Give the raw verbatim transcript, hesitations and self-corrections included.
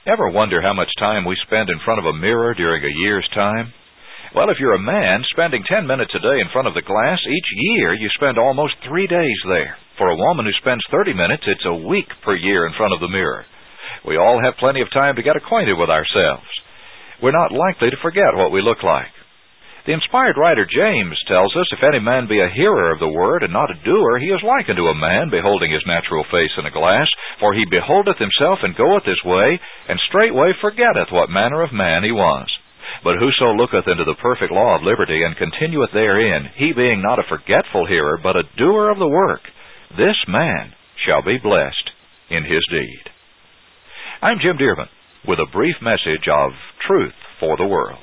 Ever wonder how much time we spend in front of a mirror during a year's time? Well, if you're a man, spending ten minutes a day in front of the glass, each year you spend almost three days there. For a woman who spends thirty minutes, it's a week per year in front of the mirror. We all have plenty of time to get acquainted with ourselves. We're not likely to forget what we look like. The inspired writer James tells us, if any man be a hearer of the word and not a doer, he is likened to a man beholding his natural face in a glass. For he beholdeth himself and goeth his way, and straightway forgetteth what manner of man he was. But whoso looketh into the perfect law of liberty, and continueth therein, he being not a forgetful hearer, but a doer of the work, this man shall be blessed in his deed. I'm Jim Dearman, with a brief message of truth for the world.